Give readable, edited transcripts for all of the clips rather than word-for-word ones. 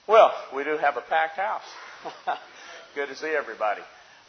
Well, we do have a packed house. Good to see everybody.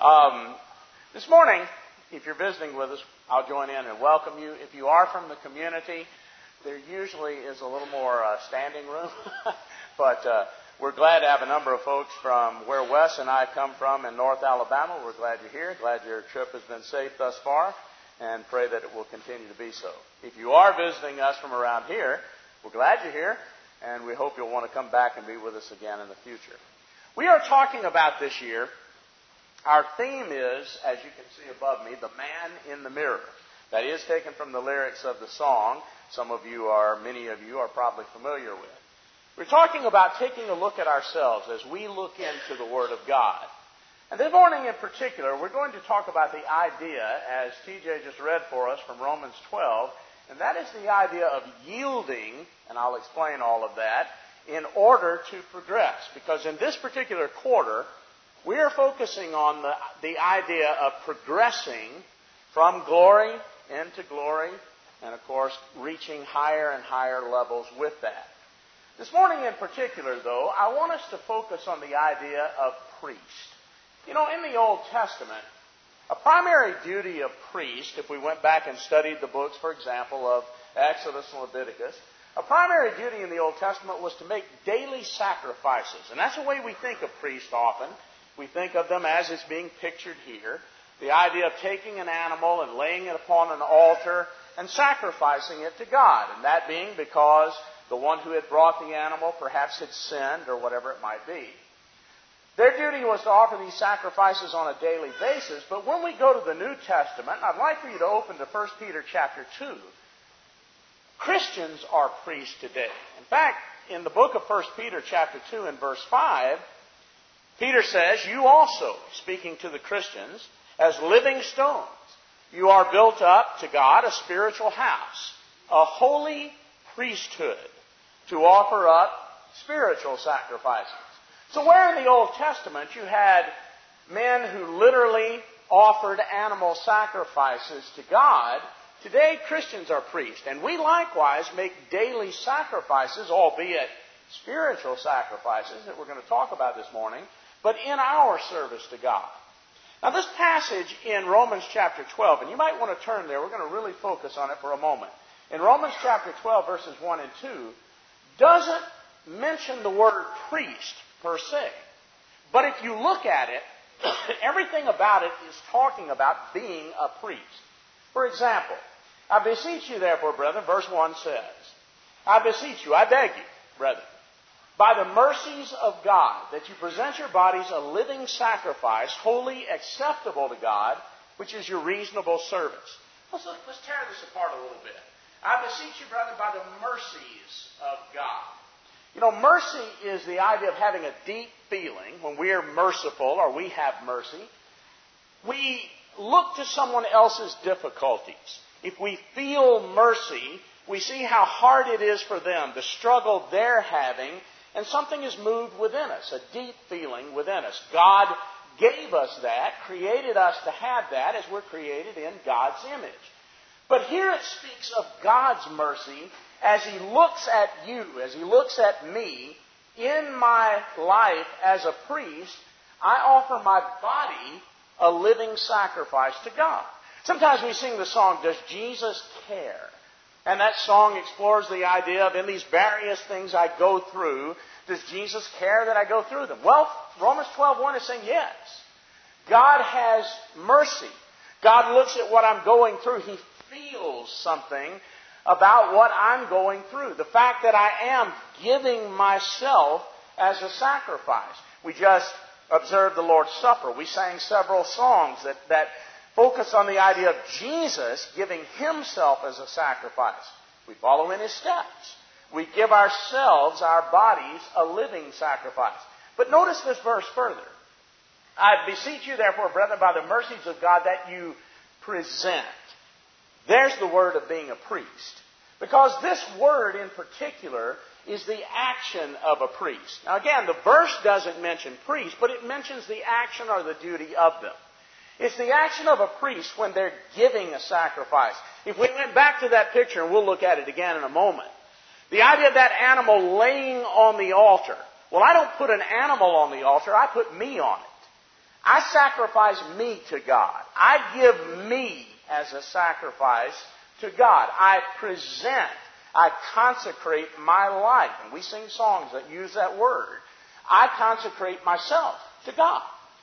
This morning, if you're visiting with us, I'll join in and welcome you. If you are from the community, there usually is a little more standing room. But we're glad to have a number of folks from where Wes and I come from in North Alabama. We're glad you're here. Glad your trip has been safe thus far, and pray that it will continue to be so. If you are visiting us from around here, we're glad you're here, and we hope you'll want to come back and be with us again in the future. We are talking about this year, our theme is, as you can see above me, the man in the mirror. That is taken from the lyrics of the song. Many of you are probably familiar with. We're talking about taking a look at ourselves as we look into the Word of God. And this morning in particular, we're going to talk about the idea, as TJ just read for us from Romans 12, and that is the idea of yielding, and I'll explain all of that, in order to progress. Because in this particular quarter, we are focusing on the idea of progressing from glory into glory, and of course, reaching higher and higher levels with that. This morning in particular, though, I want us to focus on the idea of priest. You know, in the Old Testament, a primary duty of priest, if we went back and studied the books, for example, of Exodus and Leviticus, a primary duty in the Old Testament was to make daily sacrifices. And that's the way we think of priests often. We think of them as it's being pictured here. The idea of taking an animal and laying it upon an altar and sacrificing it to God. And that being because the one who had brought the animal perhaps had sinned or whatever it might be. Their duty was to offer these sacrifices on a daily basis. But when we go to the New Testament, I'd like for you to open to 1 Peter chapter 2. Christians are priests today. In fact, in the book of 1 Peter chapter 2 and verse 5, Peter says, you also, speaking to the Christians, as living stones, you are built up to God a spiritual house, a holy priesthood, to offer up spiritual sacrifices. So where in the Old Testament you had men who literally offered animal sacrifices to God, today Christians are priests. And we likewise make daily sacrifices, albeit spiritual sacrifices that we're going to talk about this morning, but in our service to God. Now this passage in Romans chapter 12, and you might want to turn there, we're going to really focus on it for a moment. In Romans chapter 12, verses 1 and 2, doesn't mention the word priest per se. But if you look at it, everything about it is talking about being a priest. For example, I beseech you therefore, brethren, verse 1 says, I beseech you, I beg you, brethren, by the mercies of God, that you present your bodies a living sacrifice, wholly acceptable to God, which is your reasonable service. Let's tear this apart a little bit. I beseech you, brethren, by the mercies of God. You know, mercy is the idea of having a deep feeling. When we are merciful, or we have mercy, we look to someone else's difficulties. If we feel mercy, we see how hard it is for them, the struggle they're having, and something is moved within us, a deep feeling within us. God gave us that, created us to have that, as we're created in God's image. But here it speaks of God's mercy as He looks at you, as He looks at me, in my life as a priest. I offer my body a living sacrifice to God. Sometimes we sing the song, Does Jesus Care? And that song explores the idea of, in these various things I go through, does Jesus care that I go through them? Well, Romans 12:1 is saying yes. God has mercy. God looks at what I'm going through. He feels something about what I'm going through. The fact that I am giving myself as a sacrifice. We just observed the Lord's Supper. We sang several songs that focus on the idea of Jesus giving Himself as a sacrifice. We follow in His steps. We give ourselves, our bodies, a living sacrifice. But notice this verse further. I beseech you, therefore, brethren, by the mercies of God, that you present. There's the word of being a priest. Because this word in particular is the action of a priest. Now again, the verse doesn't mention priest, but it mentions the action or the duty of them. It's the action of a priest when they're giving a sacrifice. If we went back to that picture, and we'll look at it again in a moment, the idea of that animal laying on the altar, Well, I don't put an animal on the altar. I put me on it. I sacrifice me to God. I give me as a sacrifice to God. I present, I consecrate my life. And we sing songs that use that word. I consecrate myself to God.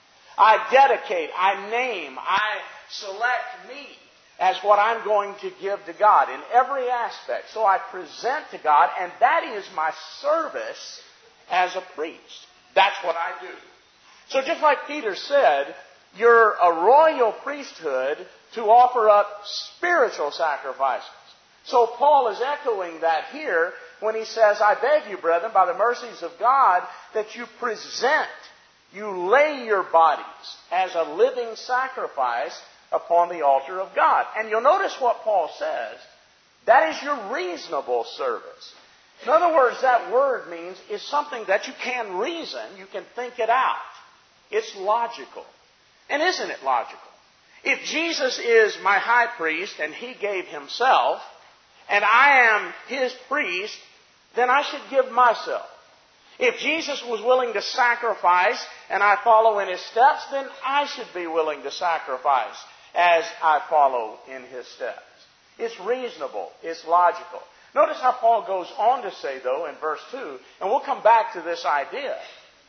I dedicate, I name, I select me as what I'm going to give to God in every aspect. So I present to God, and that is my service as a priest. That's what I do. So just like Peter said, you're a royal priesthood to offer up spiritual sacrifices. So Paul is echoing that here when he says, I beg you, brethren, by the mercies of God, that you present, you lay your bodies as a living sacrifice upon the altar of God. And you'll notice what Paul says. That is your reasonable service. In other words, that word means is something that you can reason, you can think it out. It's logical. And isn't it logical? If Jesus is my high priest and He gave Himself, and I am His priest, then I should give myself. If Jesus was willing to sacrifice and I follow in His steps, then I should be willing to sacrifice as I follow in His steps. It's reasonable. It's logical. Notice how Paul goes on to say, though, in verse 2, and we'll come back to this idea.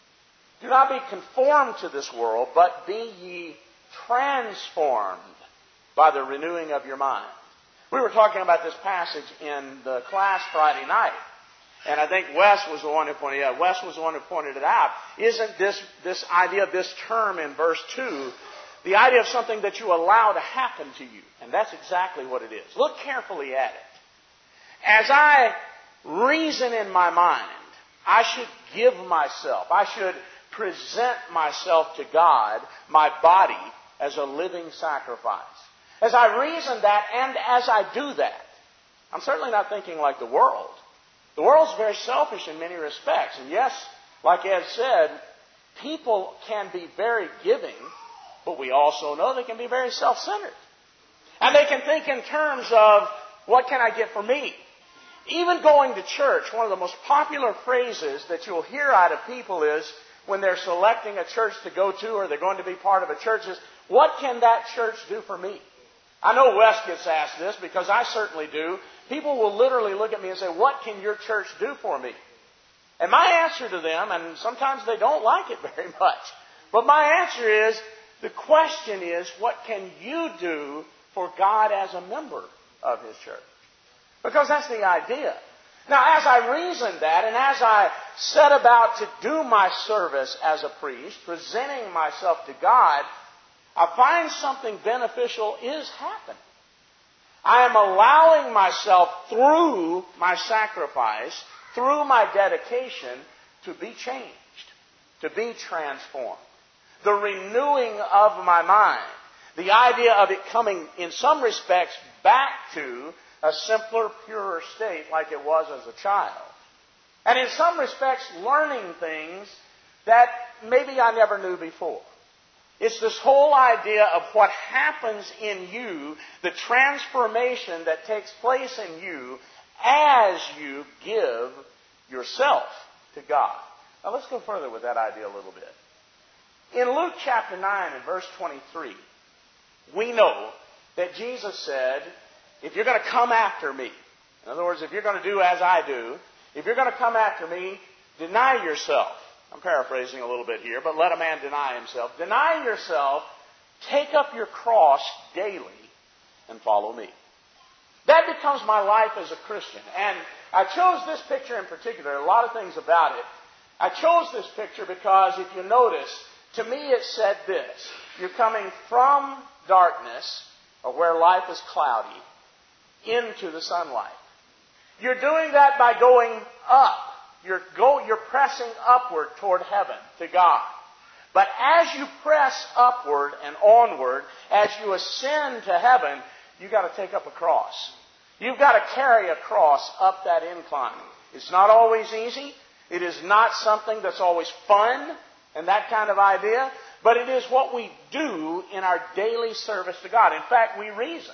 Do not be conformed to this world, but be ye transformed by the renewing of your mind. We were talking about this passage in the class Friday night. And I think Wes was the one who pointed it out. Isn't this idea of this term in verse 2 the idea of something that you allow to happen to you? And that's exactly what it is. Look carefully at it. As I reason in my mind, I should give myself, I should present myself to God, my body, as a living sacrifice. As I reason that, and as I do that, I'm certainly not thinking like the world. The world's very selfish in many respects. And yes, like Ed said, people can be very giving, but we also know they can be very self-centered. And they can think in terms of, what can I get for me? Even going to church, one of the most popular phrases that you'll hear out of people is, when they're selecting a church to go to or they're going to be part of a church, is, what can that church do for me? I know Wes gets asked this because I certainly do. People will literally look at me and say, what can your church do for me? And my answer to them, and sometimes they don't like it very much, but my answer is, the question is, what can you do for God as a member of His church? Because that's the idea. Now, as I reason that, and as I set about to do my service as a priest, presenting myself to God, I find something beneficial is happening. I am allowing myself, through my sacrifice, through my dedication, to be changed, to be transformed. The renewing of my mind, the idea of it coming, in some respects, back to a simpler, purer state like it was as a child. And in some respects, learning things that maybe I never knew before. It's this whole idea of what happens in you, the transformation that takes place in you as you give yourself to God. Now let's go further with that idea a little bit. In Luke chapter 9 and verse 23, we know that Jesus said, if you're going to come after me, in other words, if you're going to do as I do, if you're going to come after me, deny yourself. I'm paraphrasing a little bit here, but let a man deny himself. Deny yourself, take up your cross daily, and follow me. That becomes my life as a Christian. And I chose this picture in particular, a lot of things about it. I chose this picture because, if you notice, to me it said this: you're coming from darkness, or where life is cloudy, into the sunlight. You're doing that by going up. You're pressing upward toward heaven, to God. But as you press upward and onward, as you ascend to heaven, you've got to take up a cross. You've got to carry a cross up that incline. It's not always easy. It is not something that's always fun and that kind of idea. But it is what we do in our daily service to God. In fact, we reason.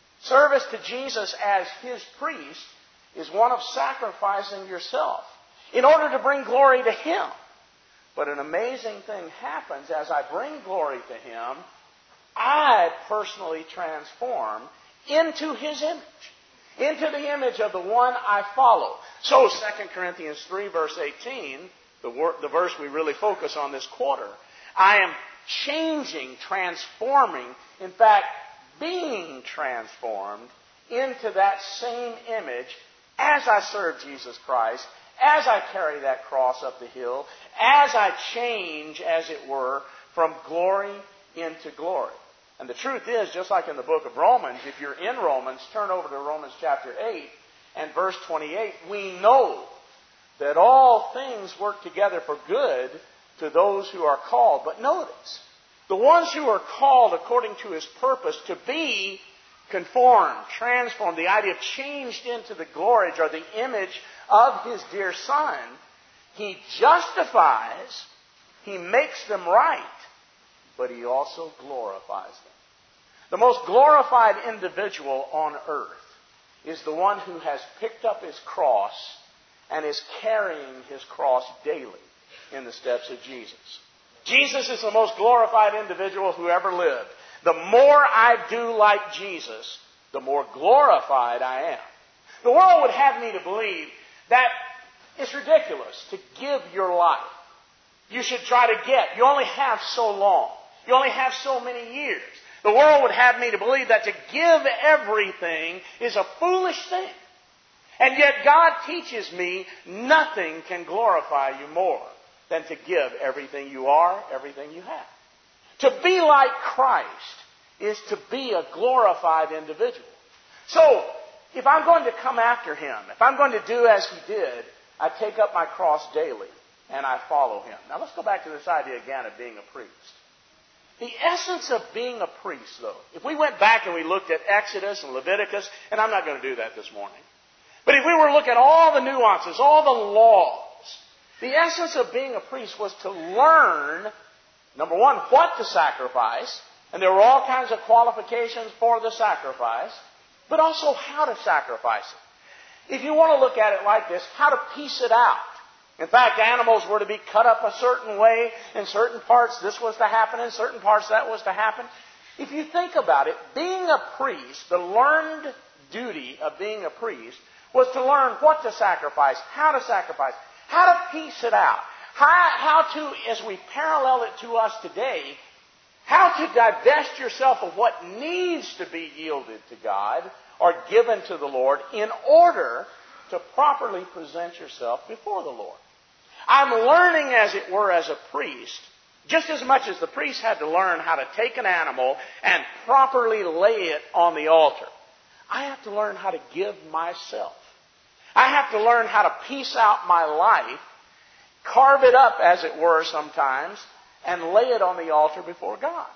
Service to Jesus as His priest is one of sacrificing yourself. in order to bring glory to Him. But an amazing thing happens as I bring glory to Him. I personally transform into His image, into the image of the one I follow. So 2 Corinthians 3 verse 18, the verse we really focus on this quarter, I am changing, transforming, in fact, being transformed into that same image as I serve Jesus Christ, as I carry that cross up the hill, as I change, as it were, from glory into glory. And the truth is, just like in the book of Romans, if you're in Romans, turn over to Romans chapter 8 and verse 28, we know that all things work together for good to those who are called. But notice, the ones who are called according to His purpose to be conformed, transformed, the idea of changed into the glory or the image of His dear Son, He justifies, He makes them right, but He also glorifies them. The most glorified individual on earth is the one who has picked up his cross and is carrying his cross daily in the steps of Jesus. Jesus is the most glorified individual who ever lived. The more I do like Jesus, the more glorified I am. The world would have me to believe that it's ridiculous to give your life. You should try to get. You only have so long. You only have so many years. The world would have me to believe that to give everything is a foolish thing. And yet God teaches me nothing can glorify you more than to give everything you are, everything you have. To be like Christ is to be a glorified individual. So, if I'm going to come after Him, if I'm going to do as He did, I take up my cross daily and I follow Him. Now let's go back to this idea again of being a priest. The essence of being a priest, though, if we went back and we looked at Exodus and Leviticus, and I'm not going to do that this morning, but if we were to look at all the nuances, all the laws, the essence of being a priest was to learn, number one, what to sacrifice, and there were all kinds of qualifications for the sacrifice, but also how to sacrifice it. If you want to look at it like this, how to piece it out. In fact, animals were to be cut up a certain way. In certain parts, this was to happen. In certain parts, that was to happen. If you think about it, being a priest, the learned duty of being a priest, was to learn what to sacrifice, how to piece it out, how to, as we parallel it to us today, how to divest yourself of what needs to be yielded to God or given to the Lord in order to properly present yourself before the Lord. I'm learning, as it were, as a priest, just as much as the priest had to learn how to take an animal and properly lay it on the altar. I have to learn how to give myself. I have to learn how to piece out my life, carve it up, as it were, sometimes, and lay it on the altar before God.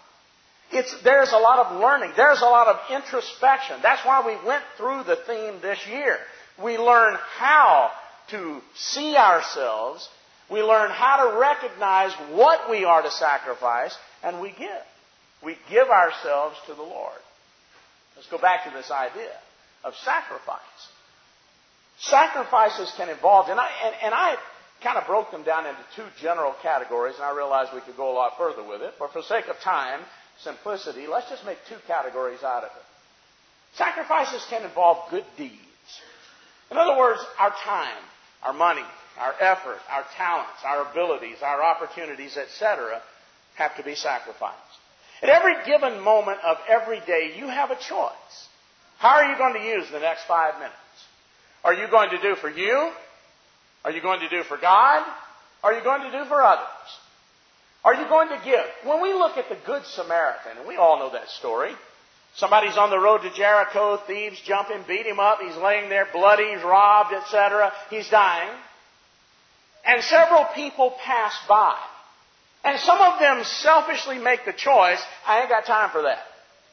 There's a lot of learning. There's a lot of introspection. That's why we went through the theme this year. We learn how to see ourselves. We learn how to recognize what we are to sacrifice, and we give. We give ourselves to the Lord. Let's go back to this idea of sacrifice. Sacrifices can involve, and I kind of broke them down into two general categories, and I realized we could go a lot further with it, but for sake of time, simplicity, let's just make two categories out of it. Sacrifices can involve good deeds. In other words, our time, our money, our effort, our talents, our abilities, our opportunities, etc., have to be sacrificed. At every given moment of every day, you have a choice. How are you going to use the next 5 minutes? Are you going to do for you? Are you going to do for God? Are you going to do for others? Are you going to give? When we look at the Good Samaritan, and we all know that story, somebody's on the road to Jericho, thieves jump him, beat him up, he's laying there bloody, he's robbed, etc. He's dying. And several people pass by. And some of them selfishly make the choice, I ain't got time for that.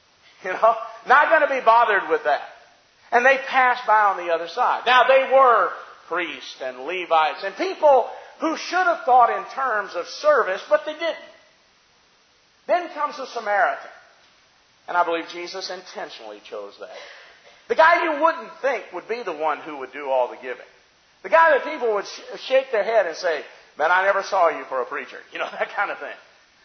Not going to be bothered with that. And they pass by on the other side. Now, they were priests and Levites and people who should have thought in terms of service, but they didn't. Then comes the Samaritan. And I believe Jesus intentionally chose that. The guy you wouldn't think would be the one who would do all the giving. The guy that people would shake their head and say, man, I never saw you for a preacher. You know, that kind of thing.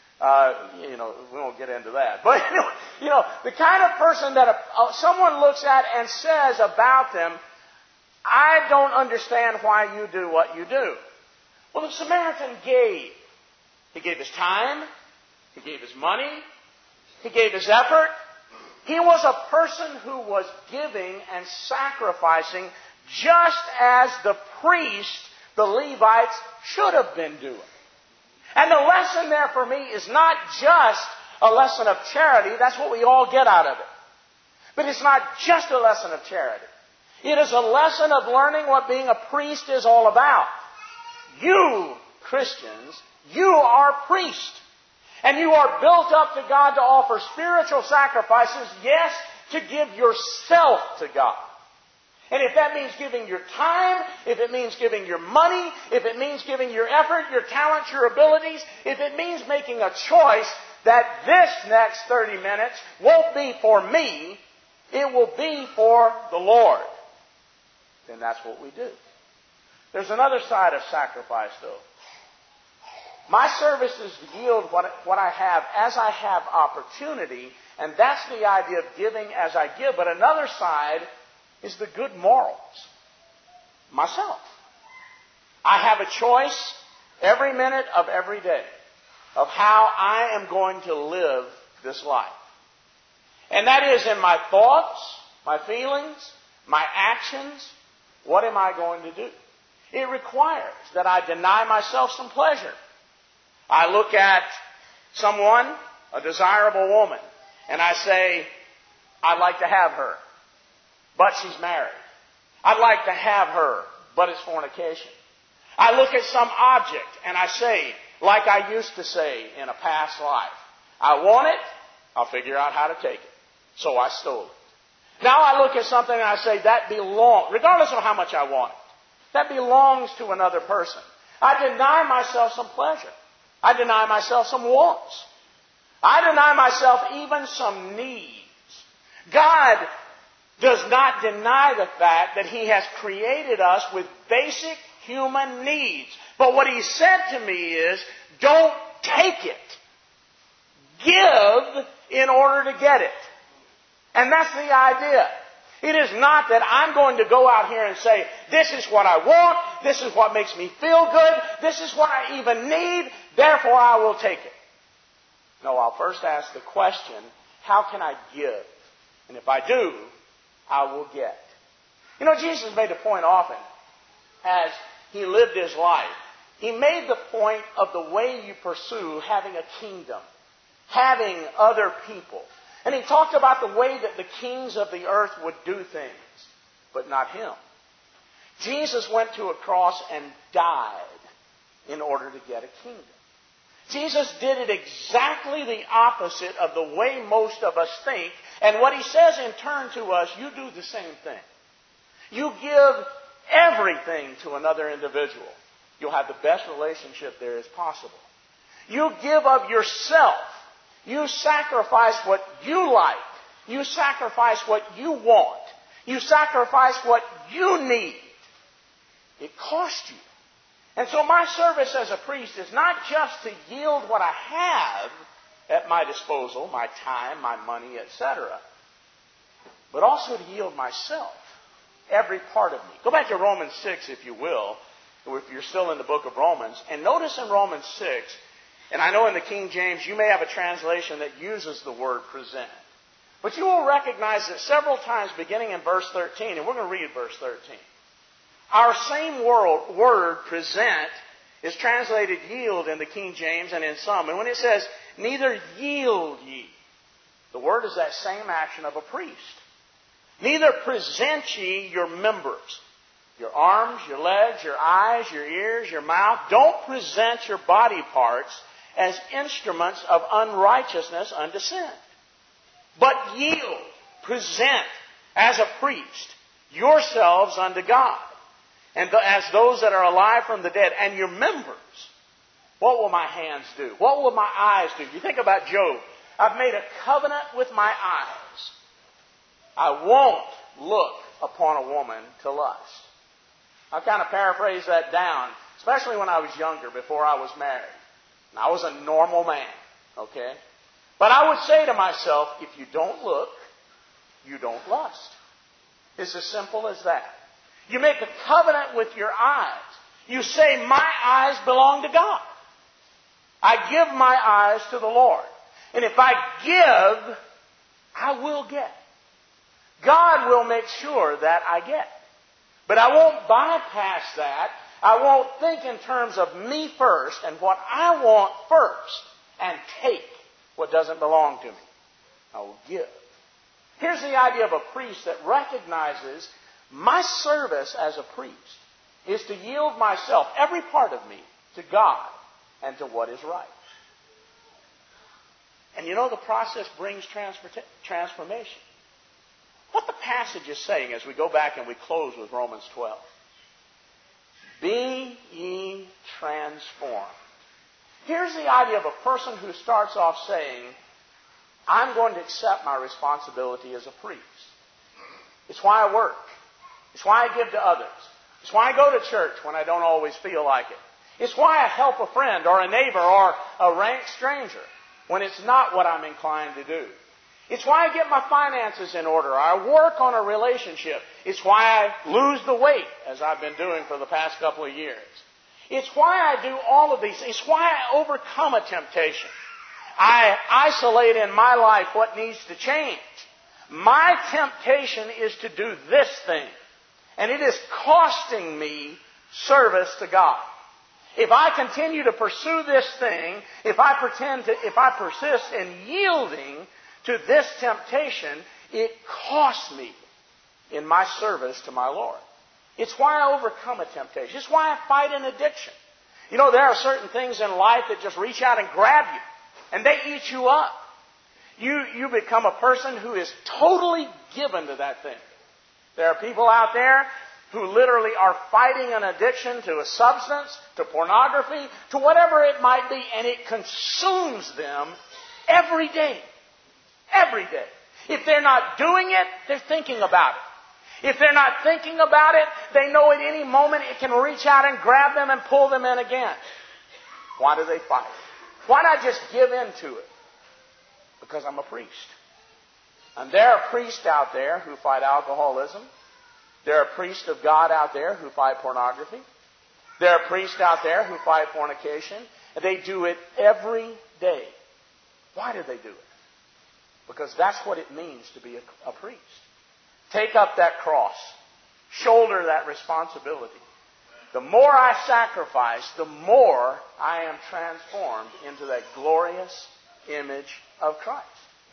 We won't get into that. But, the kind of person that someone looks at and says about them, I don't understand why you do what you do. Well, the Samaritan gave. He gave his time. He gave his money. He gave his effort. He was a person who was giving and sacrificing just as the priest, the Levites, should have been doing. And the lesson there for me is not just a lesson of charity. That's what we all get out of it. But it's not just a lesson of charity. It is a lesson of learning what being a priest is all about. You, Christians, you are priests. And you are built up to God to offer spiritual sacrifices, yes, to give yourself to God. And if that means giving your time, if it means giving your money, if it means giving your effort, your talents, your abilities, if it means making a choice that this next 30 minutes won't be for me, it will be for the Lord, then that's what we do. There's another side of sacrifice, though. My service is to yield what I have as I have opportunity, and that's the idea of giving as I give. But another side is the good morals. Myself. I have a choice every minute of every day of how I am going to live this life. And that is in my thoughts, my feelings, my actions. What am I going to do? It requires that I deny myself some pleasure. I look at someone, a desirable woman, and I say, I'd like to have her, but she's married. I'd like to have her, but it's fornication. I look at some object and I say, like I used to say in a past life, I want it, I'll figure out how to take it. So I stole it. Now I look at something and I say, that belongs, regardless of how much I want it, that belongs to another person. I deny myself some pleasure. I deny myself some wants. I deny myself even some needs. God does not deny the fact that He has created us with basic human needs. But what He said to me is, don't take it. Give in order to get it. And that's the idea. It is not that I'm going to go out here and say, this is what I want, this is what makes me feel good, this is what I even need, therefore I will take it. No, I'll first ask the question, how can I give? And if I do, I will get. You know, Jesus made a point often as He lived His life. He made the point of the way you pursue having a kingdom, having other people. And He talked about the way that the kings of the earth would do things, but not Him. Jesus went to a cross and died in order to get a kingdom. Jesus did it exactly the opposite of the way most of us think. And what He says in turn to us, you do the same thing. You give everything to another individual. You'll have the best relationship there is possible. You give of yourself. You sacrifice what you like. You sacrifice what you want. You sacrifice what you need. It costs you. And so my service as a priest is not just to yield what I have at my disposal, my time, my money, etc., but also to yield myself, every part of me. Go back to Romans 6, if you will, if you're still in the book of Romans, and notice in Romans 6, and I know in the King James you may have a translation that uses the word present. But you will recognize that several times beginning in verse 13, and we're going to read verse 13. Our same word, present, is translated yield in the King James and in some. And when it says, neither yield ye, the word is that same action of a priest. Neither present ye your members, your arms, your legs, your eyes, your ears, your mouth. Don't present your body parts as instruments of unrighteousness unto sin. But yield, present as a priest yourselves unto God. And as those that are alive from the dead, and your members. What will my hands do? What will my eyes do? You think about Job. I've made a covenant with my eyes. I won't look upon a woman to lust. I'll kind of paraphrase that down, especially when I was younger, before I was married. And I was a normal man, okay? But I would say to myself, if you don't look, you don't lust. It's as simple as that. You make a covenant with your eyes. You say, my eyes belong to God. I give my eyes to the Lord. And if I give, I will get. God will make sure that I get. But I won't bypass that. I won't think in terms of me first and what I want first and take what doesn't belong to me. I will give. Here's the idea of a priest that recognizes my service as a priest is to yield myself, every part of me, to God and to what is right. And you know the process brings transformation. What the passage is saying as we go back and we close with Romans 12. Be ye transformed. Here's the idea of a person who starts off saying, I'm going to accept my responsibility as a priest. It's why I work. It's why I give to others. It's why I go to church when I don't always feel like it. It's why I help a friend or a neighbor or a rank stranger when it's not what I'm inclined to do. It's why I get my finances in order. I work on a relationship. It's why I lose the weight, as I've been doing for the past couple of years. It's why I do all of these. It's why I overcome a temptation. I isolate in my life what needs to change. My temptation is to do this thing. And it is costing me service to God. If I continue to pursue this thing, if I persist in yielding to this temptation, it costs me in my service to my Lord. It's why I overcome a temptation. It's why I fight an addiction. You know, there are certain things in life that just reach out and grab you, and they eat you up. You become a person who is totally given to that thing. There are people out there who literally are fighting an addiction to a substance, to pornography, to whatever it might be, and it consumes them every day. Every day. If they're not doing it, they're thinking about it. If they're not thinking about it, they know at any moment it can reach out and grab them and pull them in again. Why do they fight? Why not just give in to it? Because I'm a priest. And there are priests out there who fight alcoholism. There are priests of God out there who fight pornography. There are priests out there who fight fornication. And they do it every day. Why do they do it? Because that's what it means to be a priest. Take up that cross. Shoulder that responsibility. The more I sacrifice, the more I am transformed into that glorious image of Christ.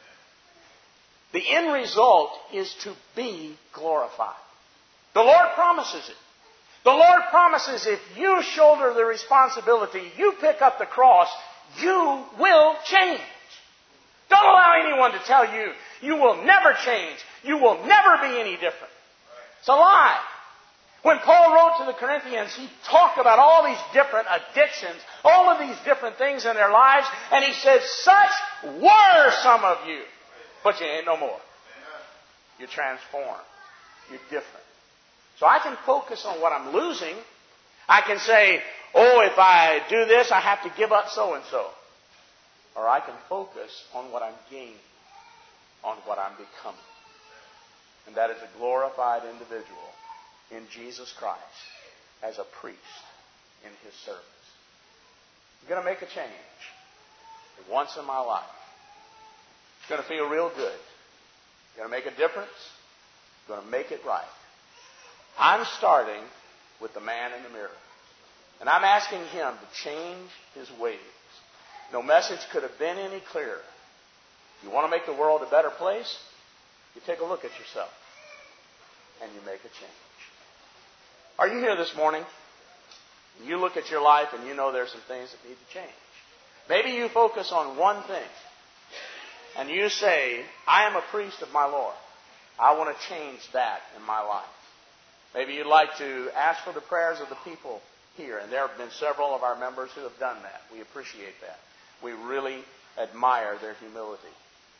The end result is to be glorified. The Lord promises it. The Lord promises if you shoulder the responsibility, you pick up the cross, you will change. Don't allow anyone to tell you you will never change. You will never be any different. It's a lie. When Paul wrote to the Corinthians, he talked about all these different addictions, all of these different things in their lives, and he said, such were some of you. But you ain't no more. You're transformed. You're different. So I can focus on what I'm losing. I can say, oh, if I do this, I have to give up so-and-so. Or I can focus on what I'm gaining, on what I'm becoming. And that is a glorified individual in Jesus Christ as a priest in His service. I'm going to make a change once in my life. It's going to feel real good. It's going to make a difference. It's going to make it right. I'm starting with the man in the mirror. And I'm asking him to change his ways. No message could have been any clearer. You want to make the world a better place? You take a look at yourself. And you make a change. Are you here this morning? You look at your life and you know there's some things that need to change. Maybe you focus on one thing. And you say, I am a priest of my Lord. I want to change that in my life. Maybe you'd like to ask for the prayers of the people here. And there have been several of our members who have done that. We appreciate that. We really admire their humility.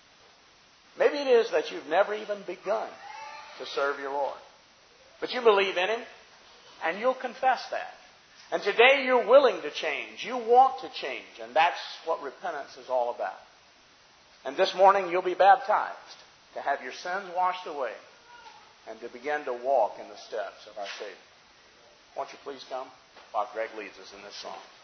Maybe it is that you've never even begun to serve your Lord. But you believe in Him. And you'll confess that. And today you're willing to change. You want to change. And that's what repentance is all about. And this morning you'll be baptized to have your sins washed away and to begin to walk in the steps of our Savior. Won't you please come while Greg leads us in this song.